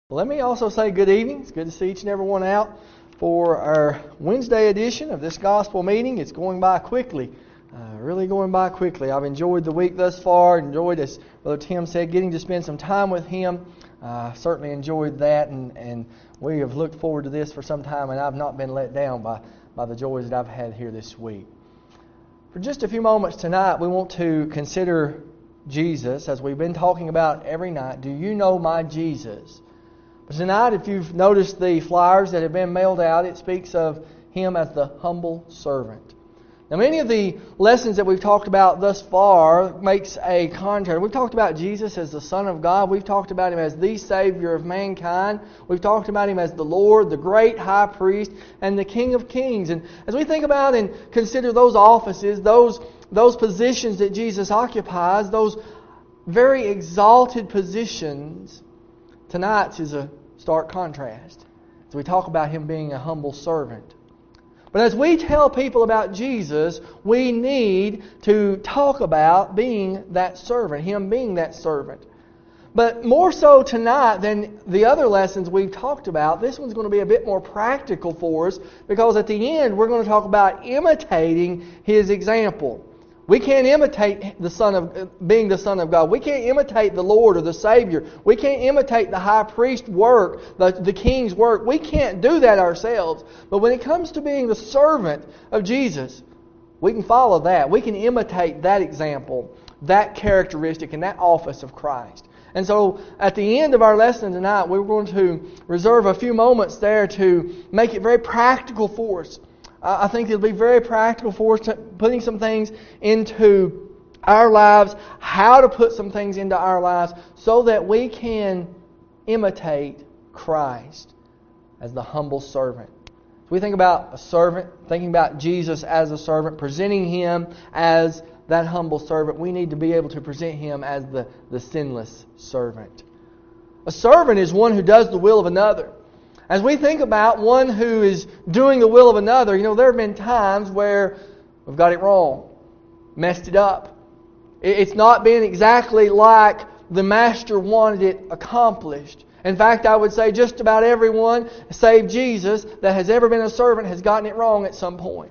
Let me also say good evening. It's good to see each and every one out for our Wednesday edition of this gospel meeting. It's going by quickly, really going by quickly. I've enjoyed the week thus far, enjoyed, as Brother Tim said, getting to spend some time with him. Certainly enjoyed that, and we have looked forward to this for some time, and I've not been let down by the joys that I've had here this week. For just a few moments tonight, we want to consider Jesus, as we've been talking about every night. Do you know my Jesus? But tonight, if you've noticed the flyers that have been mailed out, it speaks of Him as the humble servant. Now, many of the lessons that we've talked about thus far makes a contrast. We've talked about Jesus as the Son of God. We've talked about Him as the Savior of mankind. We've talked about Him as the Lord, the great High Priest, and the King of Kings. And as we think about and consider those offices, those positions that Jesus occupies, those very exalted positions, tonight's is a stark contrast as we talk about Him being a humble servant. But as we tell people about Jesus, we need to talk about being that servant, Him being that servant. But more so tonight than the other lessons we've talked about, this one's going to be a bit more practical for us, because at the end we're going to talk about imitating His example. We can't imitate being the Son of God. We can't imitate the Lord or the Savior. We can't imitate the high priest work, the king's work. We can't do that ourselves. But when it comes to being the servant of Jesus, we can follow that. We can imitate that example, that characteristic, and that office of Christ. And so at the end of our lesson tonight, we're going to reserve a few moments there to make it very practical for us. I think it'll be very practical for us, putting some things into our lives, how to put some things into our lives so that we can imitate Christ as the humble servant. If we think about a servant, thinking about Jesus as a servant, presenting Him as that humble servant, we need to be able to present Him as the sinless servant. A servant is one who does the will of another. As we think about one who is doing the will of another, there have been times where we've got it wrong, messed it up. It's not been exactly like the Master wanted it accomplished. In fact, I would say just about everyone, save Jesus, that has ever been a servant has gotten it wrong at some point.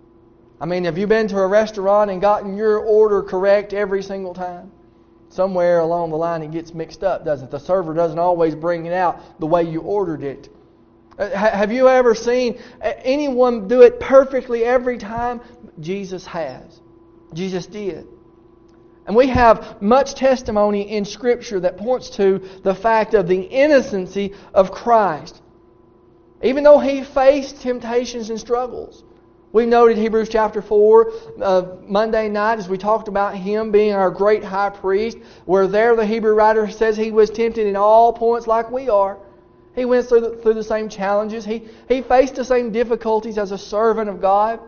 I mean, have you been to a restaurant and gotten your order correct every single time? Somewhere along the line it gets mixed up, doesn't it? The server doesn't always bring it out the way you ordered it. Have you ever seen anyone do it perfectly every time? Jesus has. Jesus did. And we have much testimony in Scripture that points to the fact of the innocency of Christ. Even though He faced temptations and struggles. We noted Hebrews chapter 4 Monday night as we talked about Him being our great high priest, where there the Hebrew writer says He was tempted in all points like we are. He went through the same challenges. He faced the same difficulties as a servant of God.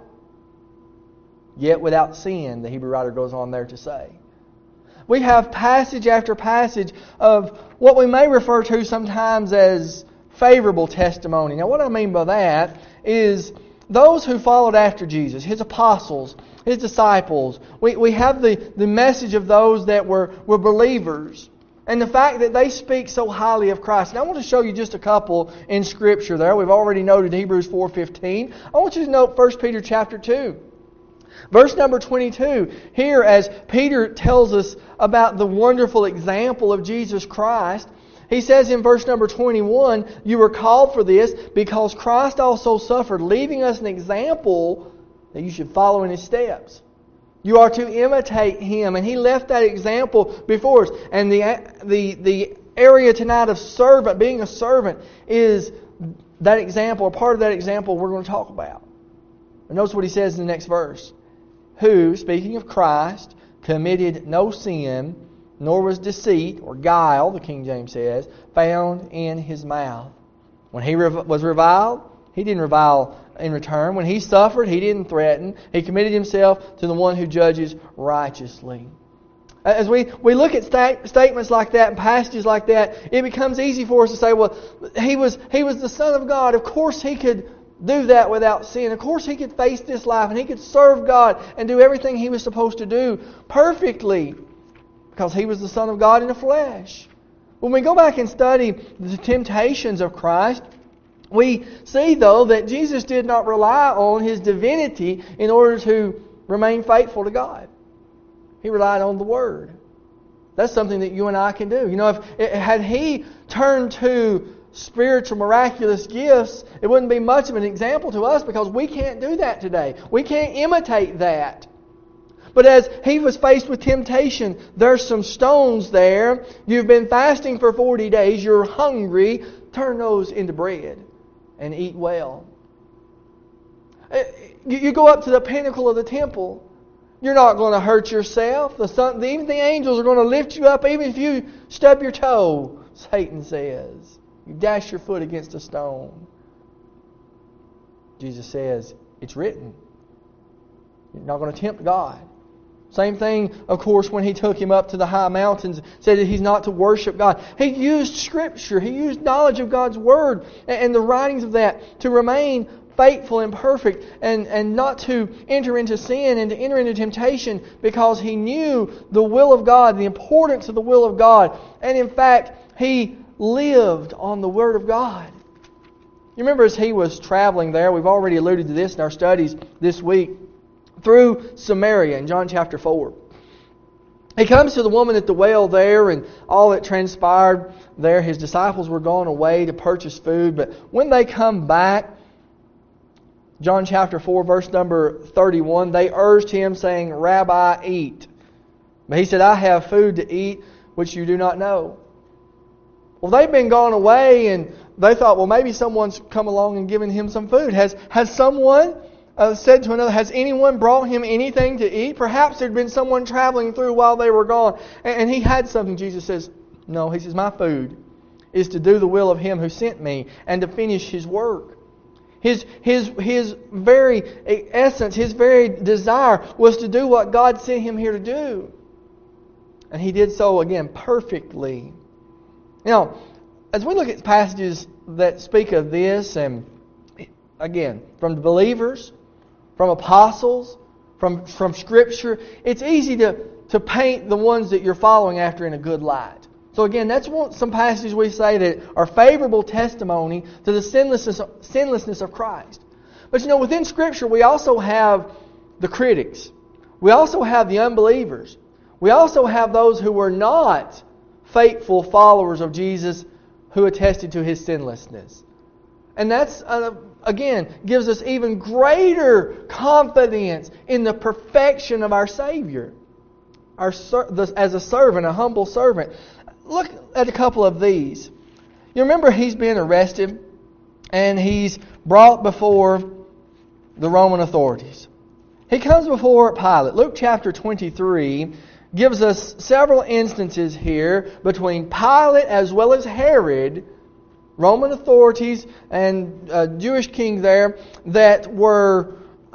Yet without sin, the Hebrew writer goes on there to say. We have passage after passage of what we may refer to sometimes as favorable testimony. Now what I mean by that is those who followed after Jesus, His apostles, His disciples. We have the message of those that were believers. And the fact that they speak so highly of Christ. And I want to show you just a couple in Scripture there. We've already noted Hebrews 4:15. I want you to note 1 Peter chapter 2. Verse number 22. Here as Peter tells us about the wonderful example of Jesus Christ, he says in verse number 21, "You were called for this because Christ also suffered, leaving us an example that you should follow in His steps." You are to imitate Him, and He left that example before us. And the area tonight of servant, being a servant, is that example, or part of that example we're going to talk about. And notice what he says in the next verse. "Who, speaking of Christ, committed no sin, nor was deceit," or guile, the King James says, "found in His mouth. When He was reviled, He didn't revile in return. When He suffered, He didn't threaten. He committed Himself to the one who judges righteously." As we look at statements like that and passages like that, it becomes easy for us to say, well, He was the Son of God. Of course He could do that without sin. Of course He could face this life and He could serve God and do everything He was supposed to do perfectly because He was the Son of God in the flesh. When we go back and study the temptations of Christ, we see, though, that Jesus did not rely on His divinity in order to remain faithful to God. He relied on the Word. That's something that you and I can do. Had He turned to spiritual, miraculous gifts, it wouldn't be much of an example to us because we can't do that today. We can't imitate that. But as He was faced with temptation, there's some stones there. You've been fasting for 40 days. You're hungry. Turn those into bread and eat well. You go up to the pinnacle of the temple. You're not going to hurt yourself. Even the angels are going to lift you up even if you stub your toe, Satan says. You dash your foot against a stone. Jesus says, it's written. You're not going to tempt God. Same thing, of course, when He took Him up to the high mountains, said that He's not to worship God. He used Scripture. He used knowledge of God's Word and the writings of that to remain faithful and perfect and not to enter into sin and to enter into temptation because He knew the will of God, the importance of the will of God. And in fact, He lived on the Word of God. You remember as He was traveling there, we've already alluded to this in our studies this week, through Samaria in John chapter 4. He comes to the woman at the well there, and all that transpired there, His disciples were gone away to purchase food. But when they come back, John chapter 4, verse number 31, they urged Him, saying, Rabbi, eat. But He said, I have food to eat which you do not know. Well, they've been gone away, and they thought, well, maybe someone's come along and given Him some food. Has someone said to another, has anyone brought Him anything to eat? Perhaps there'd been someone traveling through while they were gone, and he had something. Jesus says, no. He says, my food is to do the will of Him who sent me and to finish His work. His very essence, His very desire was to do what God sent Him here to do. And He did so, again, perfectly. Now, as we look at passages that speak of this, and again, from the believers, from apostles, from Scripture, it's easy to paint the ones that you're following after in a good light. So again, that's some passages we say that are favorable testimony to the sinlessness of Christ. But within Scripture we also have the critics. We also have the unbelievers. We also have those who were not faithful followers of Jesus who attested to His sinlessness. And that's, again, gives us even greater confidence in the perfection of our Savior. As a servant, a humble servant. Look at a couple of these. You remember He's been arrested and He's brought before the Roman authorities. He comes before Pilate. Luke chapter 23 gives us several instances here between Pilate as well as Herod, Roman authorities and Jewish king there, that were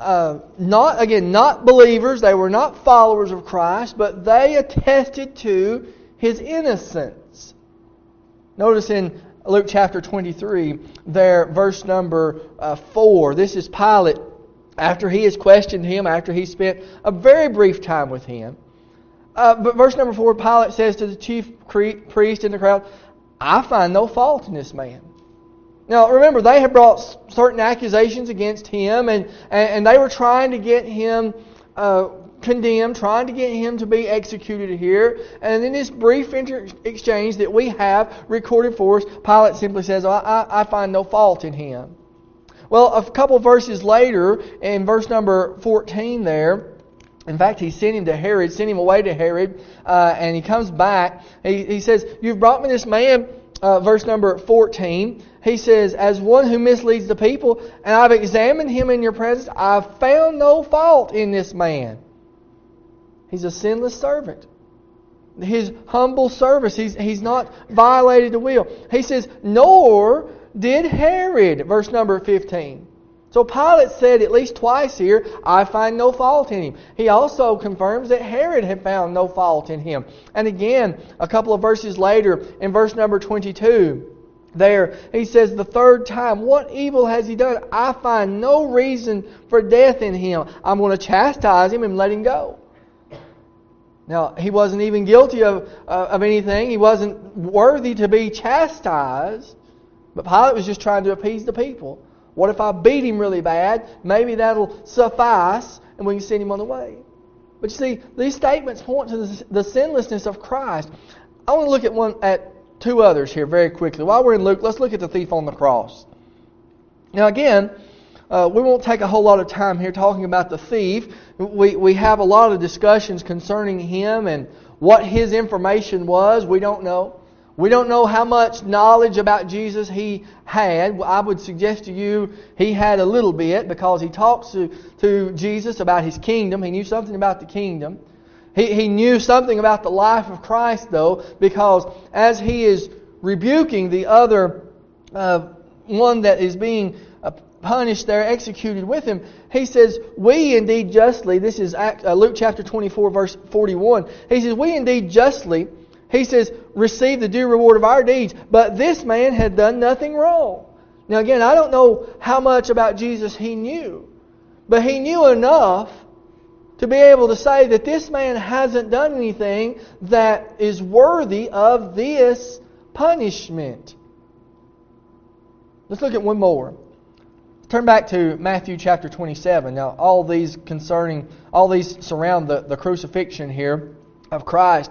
not believers. They were not followers of Christ, but they attested to His innocence. Notice in Luke chapter 23, there, verse number 4. This is Pilate after he has questioned Him, after he spent a very brief time with Him. But verse number 4, Pilate says to the chief priest in the crowd, I find no fault in this man. Now remember, they had brought certain accusations against Him, and they were trying to get Him condemned, trying to get Him to be executed here. And in this brief exchange that we have recorded for us, Pilate simply says, I find no fault in Him. Well, a couple verses later, in verse number 14 there, in fact, he sent him away to Herod, and he comes back. He says, you've brought me this man, verse number 14. He says, as one who misleads the people, and I've examined him in your presence, I've found no fault in this man. He's a sinless servant. His humble service, he's not violated the will. He says, nor did Herod, verse number 15. So Pilate said at least twice here, I find no fault in him. He also confirms that Herod had found no fault in him. And again, a couple of verses later, in verse number 22, there, he says the third time, what evil has he done? I find no reason for death in him. I'm going to chastise him and let him go. Now, he wasn't even guilty of anything. He wasn't worthy to be chastised. But Pilate was just trying to appease the people. What if I beat him really bad? Maybe that'll suffice and we can send him on the way. But you see, these statements point to the sinlessness of Christ. I want to look at two others here very quickly. While we're in Luke, let's look at the thief on the cross. Now again, we won't take a whole lot of time here talking about the thief. We have a lot of discussions concerning him and what his information was. We don't know. We don't know how much knowledge about Jesus he had. I would suggest to you he had a little bit, because he talks to Jesus about his kingdom. He knew something about the kingdom. He knew something about the life of Christ, though, because as he is rebuking the other one that is being punished there, executed with him, he says, we indeed justly, this is Luke chapter 24, verse 41, he says, we indeed justly, he says, receive the due reward of our deeds, but this man had done nothing wrong. Now again, I don't know how much about Jesus he knew, but he knew enough to be able to say that this man hasn't done anything that is worthy of this punishment. Let's look at one more. Turn back to Matthew chapter 27. Now, all these surround the crucifixion here of Christ.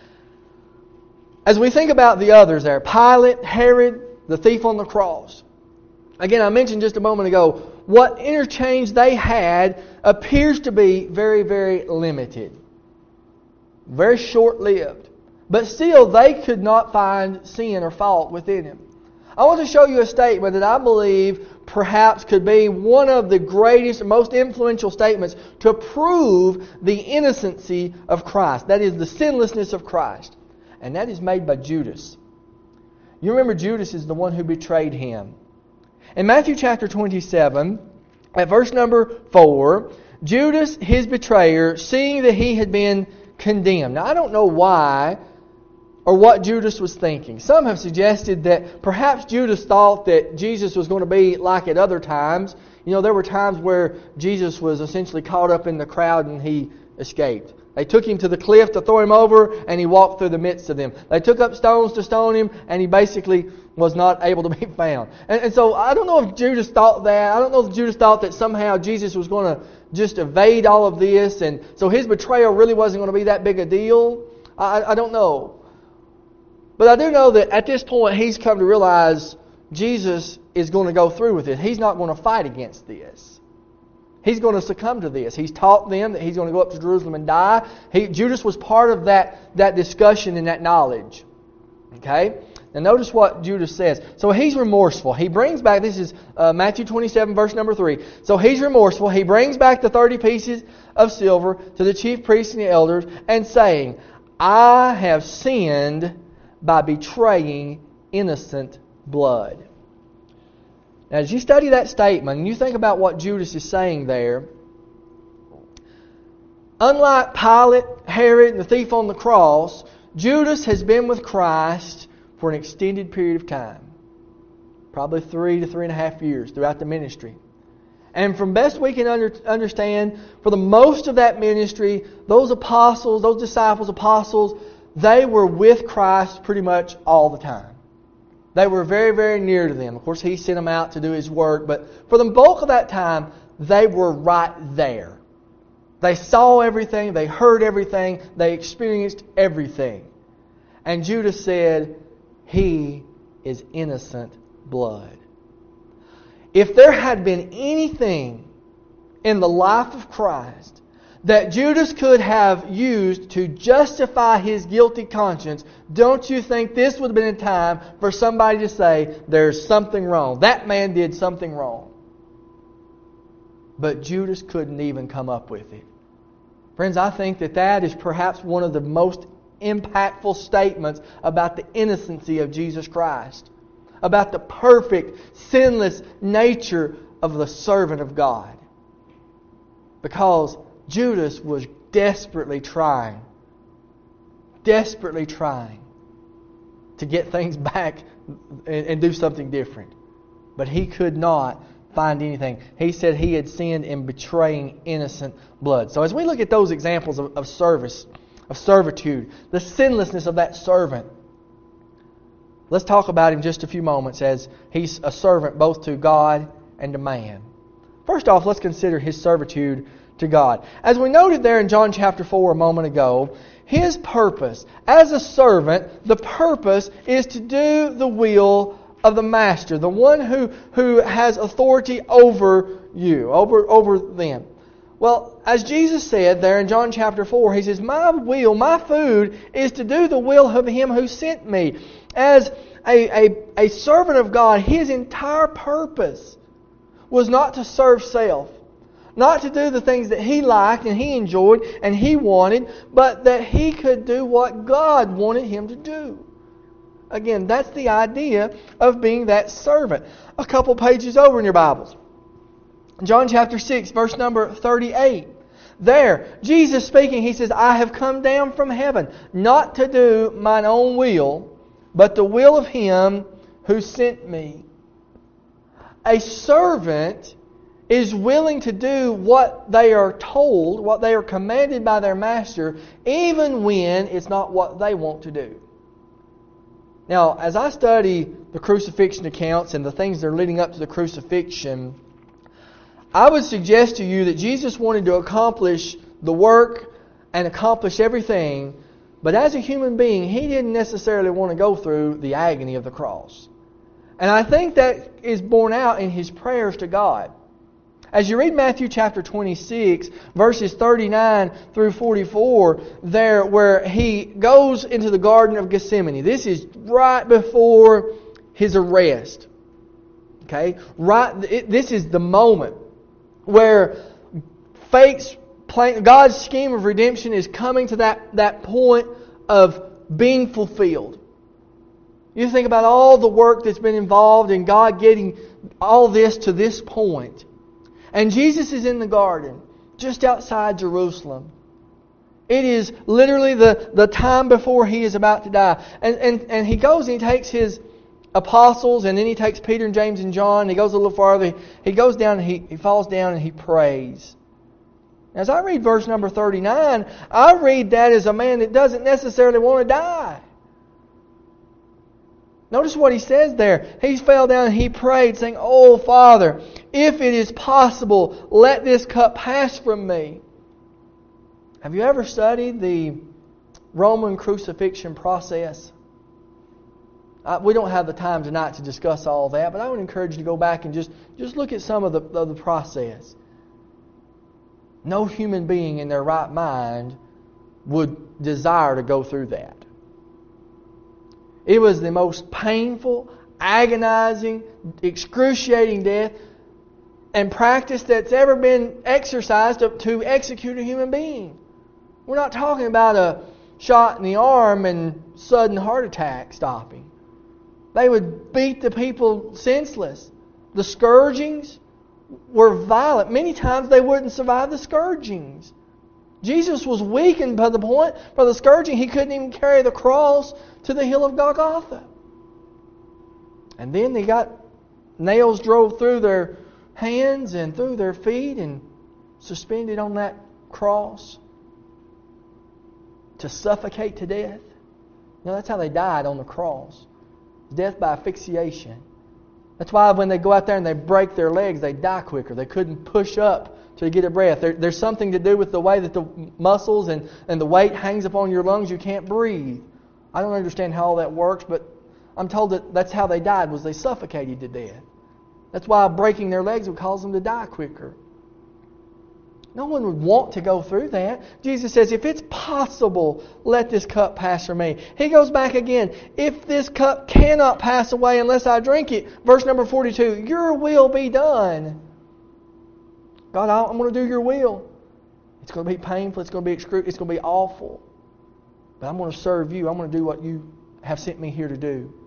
As we think about the others there, Pilate, Herod, the thief on the cross. Again, I mentioned just a moment ago, what interchange they had appears to be very, very limited. Very short-lived. But still, they could not find sin or fault within him. I want to show you a statement that I believe perhaps could be one of the greatest and most influential statements to prove the innocency of Christ. That is, the sinlessness of Christ. And that is made by Judas. You remember Judas is the one who betrayed him. In Matthew chapter 27, at verse number 4, Judas, his betrayer, seeing that he had been condemned. Now, I don't know why or what Judas was thinking. Some have suggested that perhaps Judas thought that Jesus was going to be like at other times. You know, there were times where Jesus was essentially caught up in the crowd and he escaped. They took him to the cliff to throw him over, and he walked through the midst of them. They took up stones to stone him, and he basically was not able to be found. And so I don't know if Judas thought that. I don't know if Judas thought that somehow Jesus was going to just evade all of this, and so his betrayal really wasn't going to be that big a deal. I don't know. But I do know that at this point he's come to realize Jesus is going to go through with it. He's not going to fight against this. He's going to succumb to this. He's taught them that he's going to go up to Jerusalem and die. Judas was part of that discussion and that knowledge. Okay? Now notice what Judas says. So he's remorseful. He brings back, this is Matthew 27 verse number 3. So he's remorseful. He brings back the 30 pieces of silver to the chief priests and the elders and saying, I have sinned by betraying innocent blood. Now, as you study that statement and you think about what Judas is saying there, unlike Pilate, Herod, and the thief on the cross, Judas has been with Christ for an extended period of time. Probably 3 to 3.5 years throughout the ministry. And from best we can understand, for the most of that ministry, those apostles, those disciples, apostles, they were with Christ pretty much all the time. They were very, very near to them. Of course, He sent them out to do His work, but for the bulk of that time, they were right there. They saw everything, they heard everything, they experienced everything. And Judas said, He is innocent blood. If there had been anything in the life of Christ that Judas could have used to justify his guilty conscience, don't you think this would have been a time for somebody to say, there's something wrong. That man did something wrong. But Judas couldn't even come up with it. Friends, I think that is perhaps one of the most impactful statements about the innocency of Jesus Christ. About the perfect, sinless nature of the servant of God. Because Judas was desperately trying to get things back and do something different. But he could not find anything. He said he had sinned in betraying innocent blood. So as we look at those examples of service, of servitude, the sinlessness of that servant. Let's talk about him just a few moments as he's a servant both to God and to man. First off, let's consider his servitude to God. As we noted there in John chapter 4 a moment ago, his purpose as a servant, the purpose is to do the will of the master, the one who has authority over you, over them. Well, as Jesus said there in John chapter 4, He says, my will, my food is to do the will of Him who sent me. As a servant of God, his entire purpose was not to serve self, not to do the things that he liked and he enjoyed and he wanted, but that he could do what God wanted him to do. Again, that's the idea of being that servant. A couple pages over in your Bibles. John chapter 6, verse number 38. There, Jesus speaking, He says, I have come down from heaven, not to do mine own will, but the will of Him who sent me. A servant is willing to do what they are told, what they are commanded by their master, even when it's not what they want to do. Now, as I study the crucifixion accounts and the things that are leading up to the crucifixion, I would suggest to you that Jesus wanted to accomplish the work and accomplish everything, but as a human being, He didn't necessarily want to go through the agony of the cross. And I think that is borne out in His prayers to God. As you read Matthew chapter 26, verses 39 through 44, there where He goes into the Garden of Gethsemane. This is right before His arrest. Okay? This is the moment where God's scheme of redemption is coming to that point of being fulfilled. You think about all the work that's been involved in God getting all this to this point. And Jesus is in the garden, just outside Jerusalem. It is literally the time before He is about to die. And He goes and He takes His apostles, and then He takes Peter and James and John, and He goes a little farther. He goes down and He falls down and He prays. As I read verse number 39, I read that as a man that doesn't necessarily want to die. Notice what he says there. He fell down and he prayed, saying, Oh, Father, if it is possible, let this cup pass from me. Have you ever studied the Roman crucifixion process? We don't have the time tonight to discuss all that, but I would encourage you to go back and just look at some of the process. No human being in their right mind would desire to go through that. It was the most painful, agonizing, excruciating death and practice that's ever been exercised to execute a human being. We're not talking about a shot in the arm and sudden heart attack stopping. They would beat the people senseless. The scourgings were violent. Many times they wouldn't survive the scourgings. Jesus was weakened by the scourging. He couldn't even carry the cross to the hill of Golgotha. And then they got nails drove through their hands and through their feet and suspended on that cross to suffocate to death. That's how they died on the cross. Death by asphyxiation. That's why when they go out there and they break their legs, they die quicker. They couldn't push up to get a breath. There's something to do with the way that the muscles and the weight hangs upon your lungs. You can't breathe. I don't understand how all that works, but I'm told that that's how they died, was they suffocated to death. That's why breaking their legs would cause them to die quicker. No one would want to go through that. Jesus says, if it's possible, let this cup pass from me. He goes back again. If this cup cannot pass away unless I drink it, verse number 42, your will be done. God, I'm going to do your will. It's going to be painful. It's going to be it's going to be awful. But I'm going to serve you. I'm going to do what you have sent me here to do.